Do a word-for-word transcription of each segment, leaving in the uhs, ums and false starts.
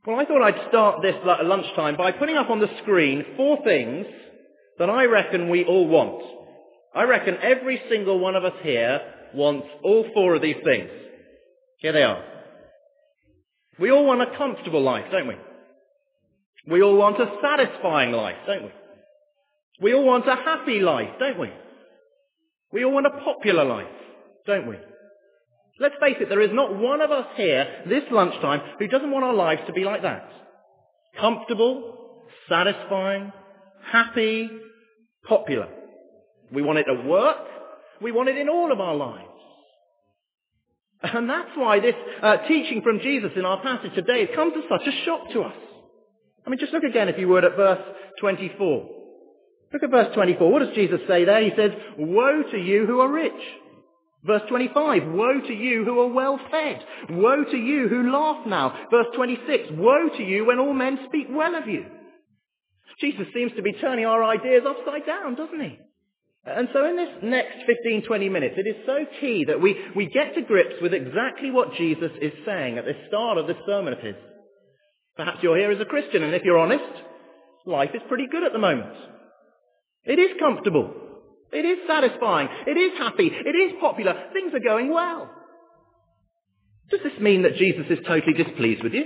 Well, I thought I'd start this lunchtime by putting up on the screen four things that I reckon we all want. I reckon every single one of us here wants all four of these things. Here they are. We all want a comfortable life, don't we? We all want a satisfying life, don't we? We all want a happy life, don't we? We all want a popular life, don't we? Let's face it, there is not one of us here this lunchtime who doesn't want our lives to be like that. Comfortable, satisfying, happy, popular. We want it at work. We want it in all of our lives. And that's why this uh, teaching from Jesus in our passage today has come as such a shock to us. I mean, just look again, if you would, at verse twenty-four. Look at verse twenty-four. What does Jesus say there? He says, "Woe to you who are rich." Verse twenty-five, "Woe to you who are well fed. Woe to you who laugh now." Verse twenty-six, "Woe to you when all men speak well of you." Jesus seems to be turning our ideas upside down, doesn't he? And so in this next fifteen, twenty minutes, it is so key that we, we get to grips with exactly what Jesus is saying at the start of this sermon of his. Perhaps you're here as a Christian, and if you're honest, life is pretty good at the moment. It is comfortable. It is satisfying. It is happy. It is popular. Things are going well. Does this mean that Jesus is totally displeased with you?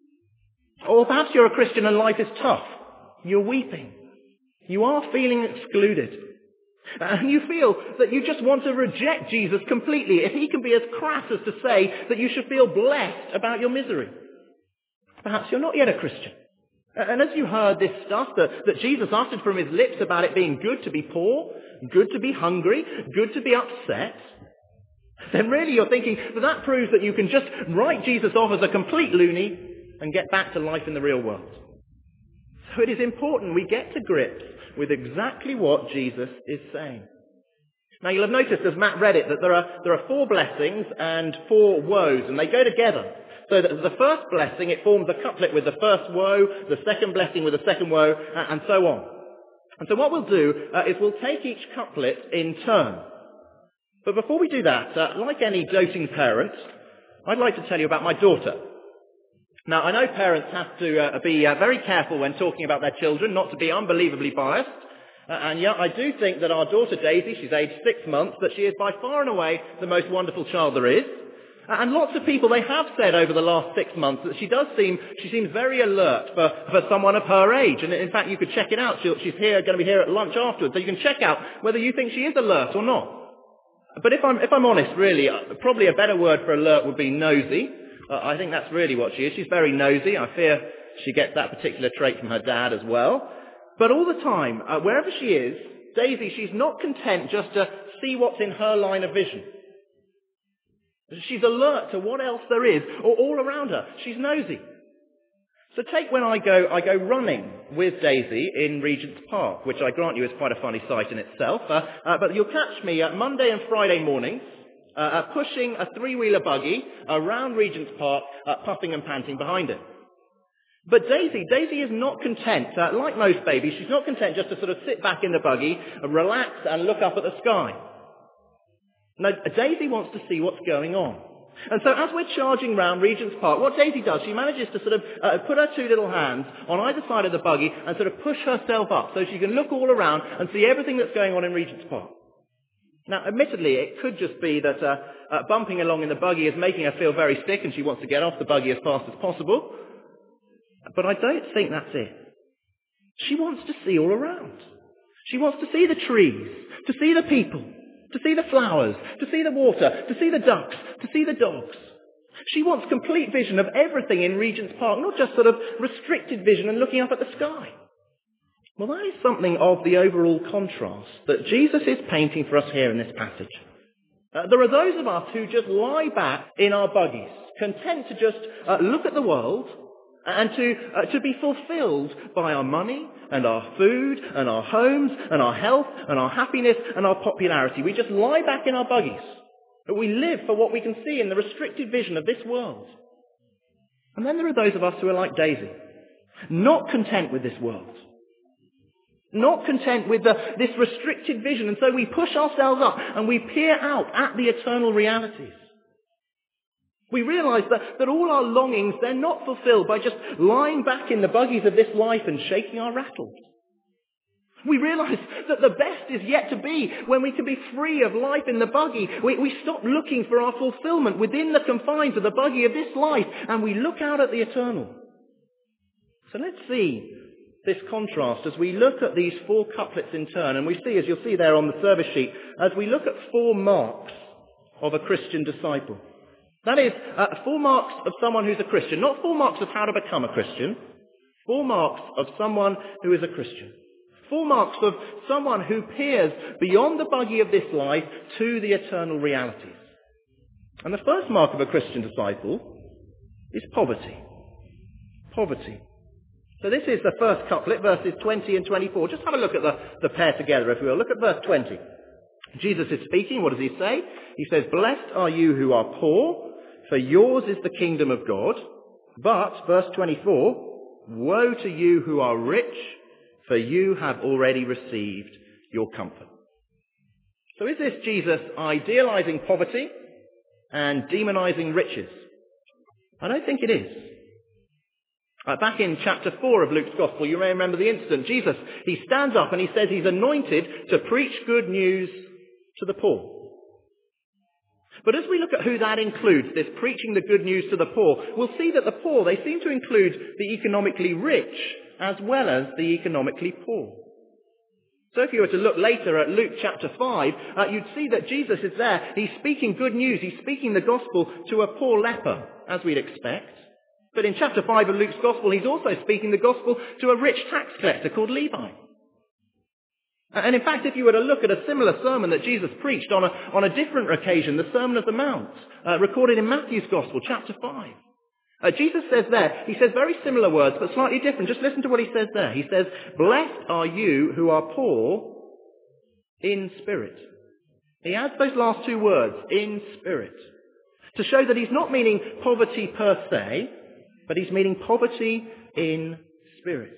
Or perhaps you're a Christian and life is tough. You're weeping. You are feeling excluded. And you feel that you just want to reject Jesus completely if he can be as crass as to say that you should feel blessed about your misery. Perhaps you're not yet a Christian. And as you heard this stuff that, that Jesus uttered from his lips about it being good to be poor, good to be hungry, good to be upset, then really you're thinking that that proves that you can just write Jesus off as a complete loony and get back to life in the real world. So it is important we get to grips with exactly what Jesus is saying. Now you'll have noticed as Matt read it that there are, there are four blessings and four woes, and they go together. So that the first blessing, it forms a couplet with the first woe, the second blessing with the second woe, and so on. And so what we'll do uh, is we'll take each couplet in turn. But before we do that, uh, like any doting parent, I'd like to tell you about my daughter. Now, I know parents have to uh, be uh, very careful when talking about their children, not to be unbelievably biased. Uh, and yet I do think that our daughter Daisy, she's aged six months, that she is by far and away the most wonderful child there is. And lots of people, they have said over the last six months that she does seem, she seems very alert for, for someone of her age. And in fact, you could check it out. She'll, she's here, going to be here at lunch afterwards. So you can check out whether you think she is alert or not. But if I'm, if I'm honest, really, uh, probably a better word for alert would be nosy. Uh, I think that's really what she is. She's very nosy. I fear she gets that particular trait from her dad as well. But all the time, uh, wherever she is, Daisy, she's not content just to see what's in her line of vision. She's alert to what else there is or all around her. She's nosy. So take when I go, I go running with Daisy in Regent's Park, which I grant you is quite a funny sight in itself. Uh, uh, but you'll catch me uh, Monday and Friday mornings uh, uh, pushing a three-wheeler buggy around Regent's Park, uh, puffing and panting behind it. But Daisy, Daisy is not content. Uh, like most babies, she's not content just to sort of sit back in the buggy, uh, relax and look up at the sky. No, Daisy wants to see what's going on. And so as we're charging round Regent's Park, what Daisy does, she manages to sort of uh, put her two little hands on either side of the buggy and sort of push herself up so she can look all around and see everything that's going on in Regent's Park. Now, admittedly, it could just be that uh, uh, bumping along in the buggy is making her feel very sick and she wants to get off the buggy as fast as possible. But I don't think that's it. She wants to see all around. She wants to see the trees, to see the people, to see the flowers, to see the water, to see the ducks, to see the dogs. She wants complete vision of everything in Regent's Park, not just sort of restricted vision and looking up at the sky. Well, that is something of the overall contrast that Jesus is painting for us here in this passage. Uh, there are those of us who just lie back in our buggies, content to just uh, look at the world and to, uh, to be fulfilled by our money and our food and our homes and our health and our happiness and our popularity. We just lie back in our buggies. We live for what we can see in the restricted vision of this world. And then there are those of us who are like Daisy, not content with this world, not content with the, this restricted vision. And so we push ourselves up and we peer out at the eternal realities. We realize that, that all our longings, they're not fulfilled by just lying back in the buggies of this life and shaking our rattles. We realize that the best is yet to be when we can be free of life in the buggy. We, we stop looking for our fulfillment within the confines of the buggy of this life and we look out at the eternal. So let's see this contrast as we look at these four couplets in turn. And we see, as you'll see there on the service sheet, as we look at four marks of a Christian disciple. That is, uh, four marks of someone who's a Christian. Not four marks of how to become a Christian. Four marks of someone who is a Christian. Four marks of someone who peers beyond the buggy of this life to the eternal realities. And the first mark of a Christian disciple is poverty. Poverty. So this is the first couplet, verses twenty and twenty-four. Just have a look at the, the pair together, if we will. Look at verse twenty. Jesus is speaking. What does he say? He says, "Blessed are you who are poor, for yours is the kingdom of God." But, verse twenty-four, "Woe to you who are rich, for you have already received your comfort." So is this Jesus idealizing poverty and demonizing riches? I don't think it is. Uh, back in chapter four of Luke's Gospel, you may remember the incident. Jesus, he stands up and he says he's anointed to preach good news to the poor. But as we look at who that includes, this preaching the good news to the poor, we'll see that the poor, they seem to include the economically rich as well as the economically poor. So if you were to look later at Luke chapter five, uh, you'd see that Jesus is there. He's speaking good news. He's speaking the gospel to a poor leper, as we'd expect. But in chapter five of Luke's Gospel, he's also speaking the gospel to a rich tax collector called Levi. And in fact, if you were to look at a similar sermon that Jesus preached on a, on a different occasion, the Sermon of the Mount, uh, recorded in Matthew's Gospel, chapter five, uh, Jesus says there, he says very similar words, but slightly different. Just listen to what he says there. He says, "Blessed are you who are poor in spirit." He adds those last two words, "in spirit," to show that he's not meaning poverty per se, but he's meaning poverty in spirit.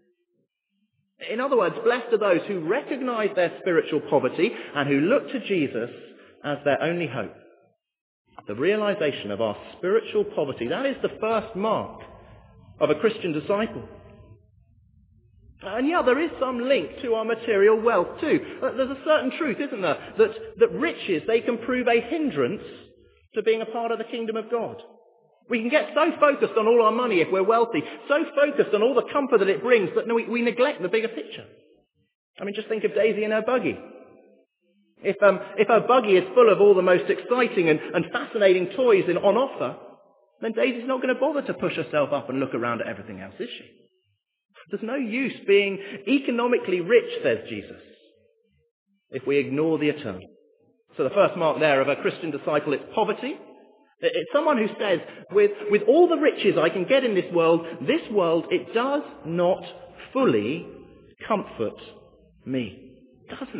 In other words, blessed are those who recognize their spiritual poverty and who look to Jesus as their only hope. The realization of our spiritual poverty, that is the first mark of a Christian disciple. And yeah, there is some link to our material wealth too. There's a certain truth, isn't there, that, that riches, they can prove a hindrance to being a part of the kingdom of God. We can get so focused on all our money if we're wealthy, so focused on all the comfort that it brings that we, we neglect the bigger picture. I mean, just think of Daisy and her buggy. If, um, if her buggy is full of all the most exciting and, and fascinating toys in, on offer, then Daisy's not going to bother to push herself up and look around at everything else, is she? There's no use being economically rich, says Jesus, if we ignore the eternal. So the first mark there of a Christian disciple is poverty. It's someone who says, with, with all the riches I can get in this world, this world, it does not fully comfort me. It doesn't.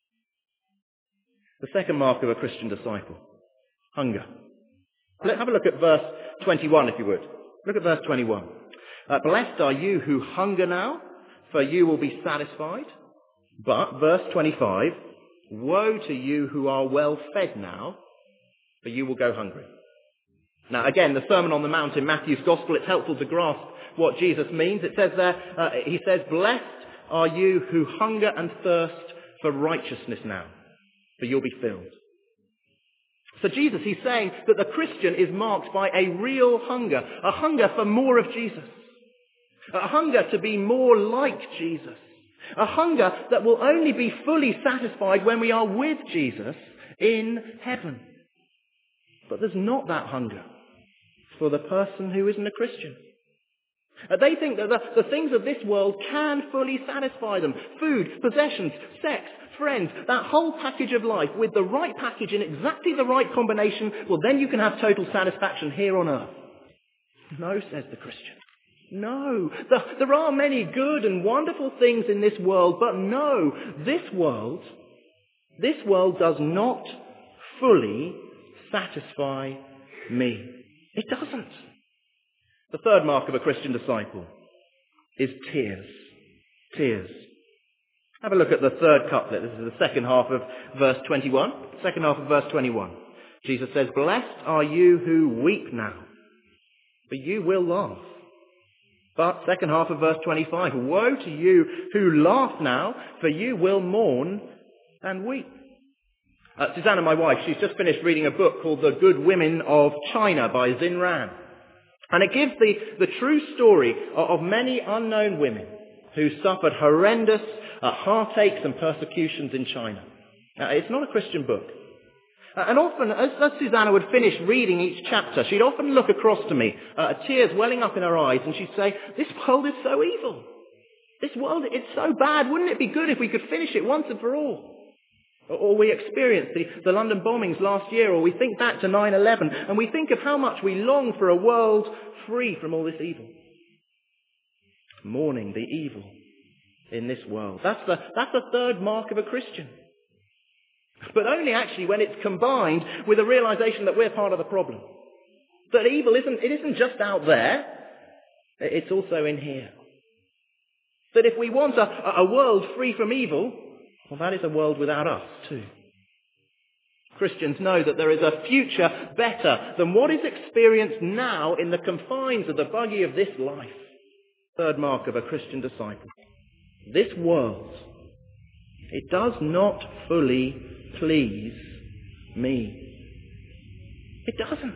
The second mark of a Christian disciple, hunger. Let's have a look at verse twenty-one, if you would. Look at verse twenty-one. Uh, "Blessed are you who hunger now, for you will be satisfied." But, verse twenty-five, "Woe to you who are well fed now, for you will go hungry." Now again, the Sermon on the Mount in Matthew's Gospel, it's helpful to grasp what Jesus means. It says there, uh, he says, "Blessed are you who hunger and thirst for righteousness now, for you'll be filled." So Jesus, he's saying that the Christian is marked by a real hunger, a hunger for more of Jesus, a hunger to be more like Jesus, a hunger that will only be fully satisfied when we are with Jesus in heaven. But there's not that hunger for the person who isn't a Christian. Uh, They think that the, the things of this world can fully satisfy them. Food, possessions, sex, friends, that whole package of life with the right package in exactly the right combination, well then you can have total satisfaction here on earth. No, says the Christian. No. The, there are many good and wonderful things in this world, but no, this world, this world does not fully satisfy me. It doesn't. The third mark of a Christian disciple is tears. Tears. Have a look at the third couplet. This is the second half of verse twenty-one. Second half of verse twenty-one. Jesus says, blessed are you who weep now, for you will laugh. But, second half of verse twenty-five, woe to you who laugh now, for you will mourn and weep. Uh, Susanna, my wife, she's just finished reading a book called The Good Women of China by Xin Ran. And it gives the, the true story of, of many unknown women who suffered horrendous uh, heartaches and persecutions in China. Uh, it's not a Christian book. Uh, and often, as, as Susanna would finish reading each chapter, she'd often look across to me, uh, tears welling up in her eyes, and she'd say, this world is so evil. This world, it's so bad. Wouldn't it be good if we could finish it once and for all? Or we experience the, the London bombings last year, or we think back to nine eleven, and we think of how much we long for a world free from all this evil. Mourning the evil in this world. That's the, that's the third mark of a Christian. But only actually when it's combined with a realization that we're part of the problem. That evil isn't, it isn't just out there, it's also in here. That if we want a, a world free from evil, well, that is a world without us too. Christians know that there is a future better than what is experienced now in the confines of the buggy of this life. Third mark of a Christian disciple. This world, it does not fully please me. It doesn't.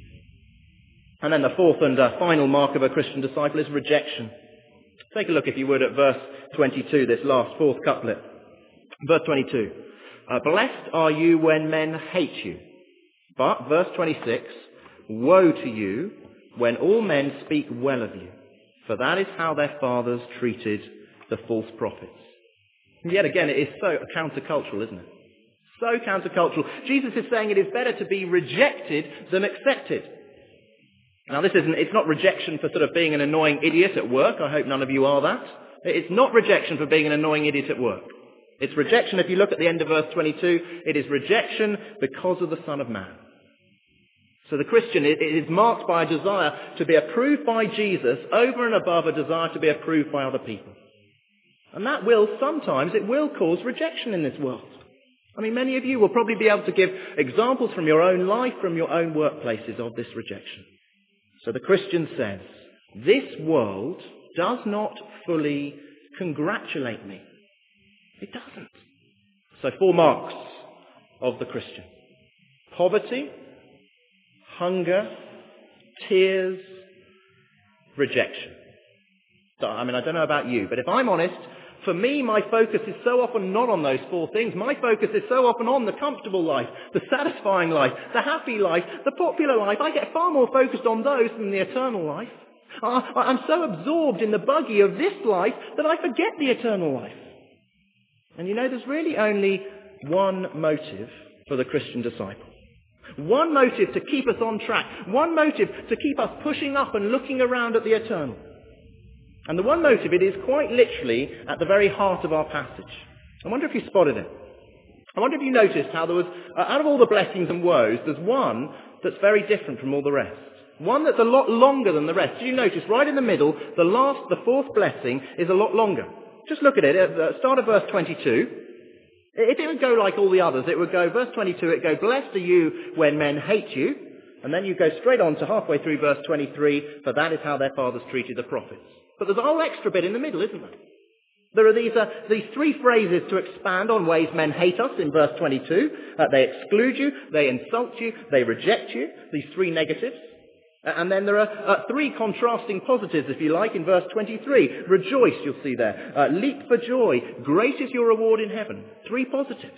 And then the fourth and uh, final mark of a Christian disciple is rejection. Take a look, if you would, at verse twenty-two, this last fourth couplet. Verse twenty-two. Uh, blessed are you when men hate you. But, verse twenty-six, woe to you when all men speak well of you, for that is how their fathers treated the false prophets. And yet again, it is so countercultural, isn't it? So countercultural. Jesus is saying it is better to be rejected than accepted. Now this isn't, it's not rejection for sort of being an annoying idiot at work. I hope none of you are that. It's not rejection for being an annoying idiot at work. It's rejection, if you look at the end of verse twenty-two, it is rejection because of the Son of Man. So the Christian it is marked by a desire to be approved by Jesus over and above a desire to be approved by other people. And that will sometimes, it will cause rejection in this world. I mean, many of you will probably be able to give examples from your own life, from your own workplaces of this rejection. So the Christian says, this world does not fully congratulate me. It doesn't. So four marks of the Christian. Poverty, hunger, tears, rejection. So, I mean, I don't know about you, but if I'm honest, for me, my focus is so often not on those four things. My focus is so often on the comfortable life, the satisfying life, the happy life, the popular life. I get far more focused on those than the eternal life. I'm so absorbed in the buggy of this life that I forget the eternal life. And you know, there's really only one motive for the Christian disciple. One motive to keep us on track. One motive to keep us pushing up and looking around at the eternal. And the one motive, it is quite literally at the very heart of our passage. I wonder if you spotted it. I wonder if you noticed how there was, uh, out of all the blessings and woes, there's one that's very different from all the rest. One that's a lot longer than the rest. Did you notice right in the middle, the last, the fourth blessing is a lot longer. Just look at it. At the start of verse twenty-two, if it would go like all the others, it would go, verse twenty-two, it would go, blessed are you when men hate you. And then you go straight on to halfway through verse twenty-three, for that is how their fathers treated the prophets. But there's a whole extra bit in the middle, isn't there? There are these, uh, these three phrases to expand on ways men hate us in verse twenty-two. Uh, they exclude you, they insult you, they reject you. These three negatives. Uh, and then there are uh, three contrasting positives, if you like, in verse twenty-three. Rejoice, you'll see there. Uh, leap for joy. Great is your reward in heaven. Three positives.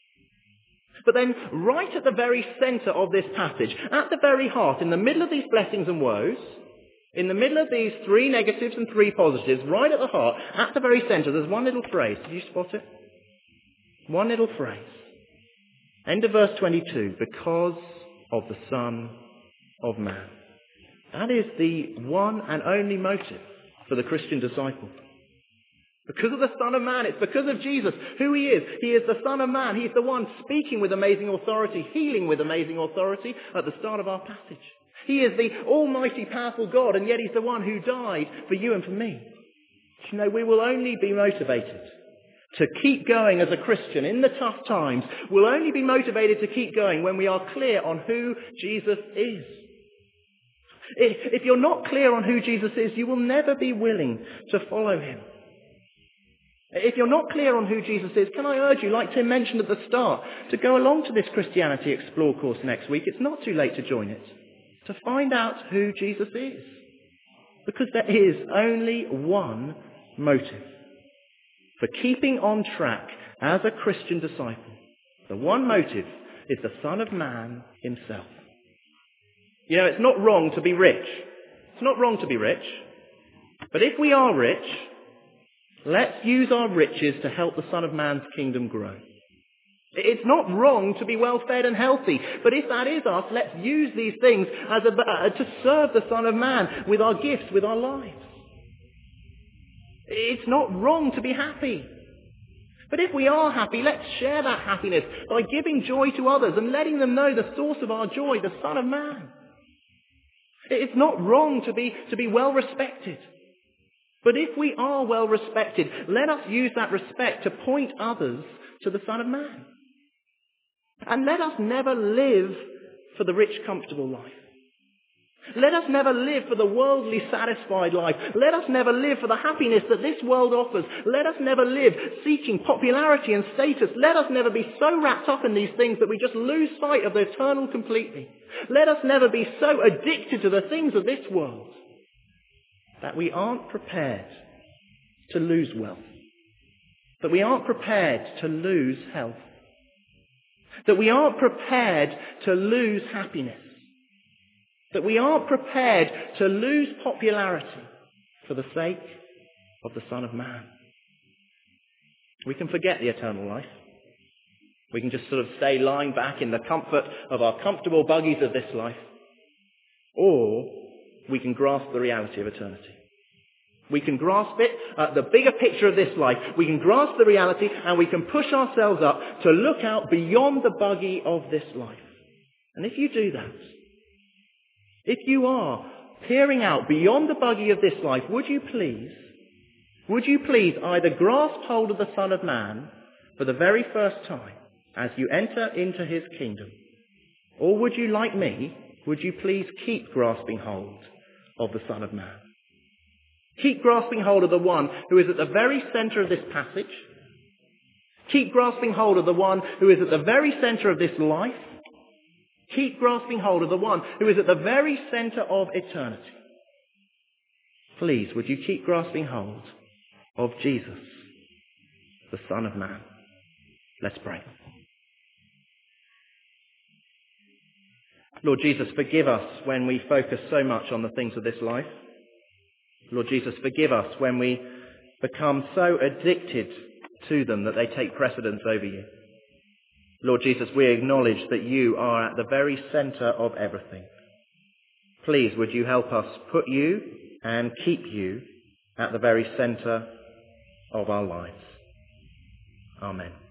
But then, right at the very centre of this passage, at the very heart, in the middle of these blessings and woes, in the middle of these three negatives and three positives, right at the heart, at the very centre, there's one little phrase. Did you spot it? One little phrase. End of verse twenty-two. Because of the Son of Man. That is the one and only motive for the Christian disciple. Because of the Son of Man. It's because of Jesus, who he is. He is the Son of Man. He is the one speaking with amazing authority, healing with amazing authority at the start of our passage. He is the almighty, powerful God, and yet he's the one who died for you and for me. You know, we will only be motivated To keep going as a Christian in the tough times will only be motivated to keep going when we are clear on who Jesus is. If you're not clear on who Jesus is, you will never be willing to follow him. If you're not clear on who Jesus is, can I urge you, like Tim mentioned at the start, to go along to this Christianity Explore course next week. It's not too late to join it. To find out who Jesus is. Because there is only one motive for keeping on track as a Christian disciple. The one motive is the Son of Man himself. You know, it's not wrong to be rich. It's not wrong to be rich. But if we are rich, let's use our riches to help the Son of Man's kingdom grow. It's not wrong to be well-fed and healthy. But if that is us, let's use these things as a, uh, to serve the Son of Man with our gifts, with our lives. It's not wrong to be happy. But if we are happy, let's share that happiness by giving joy to others and letting them know the source of our joy, the Son of Man. It's not wrong to be, to be well respected. But if we are well respected, let us use that respect to point others to the Son of Man. And let us never live for the rich, comfortable life. Let us never live for the worldly, satisfied life. Let us never live for the happiness that this world offers. Let us never live seeking popularity and status. Let us never be so wrapped up in these things that we just lose sight of the eternal completely. Let us never be so addicted to the things of this world that we aren't prepared to lose wealth. That we aren't prepared to lose health. That we aren't prepared to lose happiness. That we aren't prepared to lose popularity for the sake of the Son of Man. We can forget the eternal life. We can just sort of stay lying back in the comfort of our comfortable buggies of this life. Or we can grasp the reality of eternity. We can grasp it, uh, the bigger picture of this life. We can grasp the reality and we can push ourselves up to look out beyond the buggy of this life. And if you do that, if you are peering out beyond the buggy of this life, would you please, would you please either grasp hold of the Son of Man for the very first time as you enter into his kingdom, or would you, like me, would you please keep grasping hold of the Son of Man? Keep grasping hold of the one who is at the very center of this passage. Keep grasping hold of the one who is at the very center of this life. Keep grasping hold of the one who is at the very center of eternity. Please, would you keep grasping hold of Jesus, the Son of Man? Let's pray. Lord Jesus, forgive us when we focus so much on the things of this life. Lord Jesus, forgive us when we become so addicted to them that they take precedence over you. Lord Jesus, we acknowledge that you are at the very center of everything. Please, would you help us put you and keep you at the very center of our lives. Amen.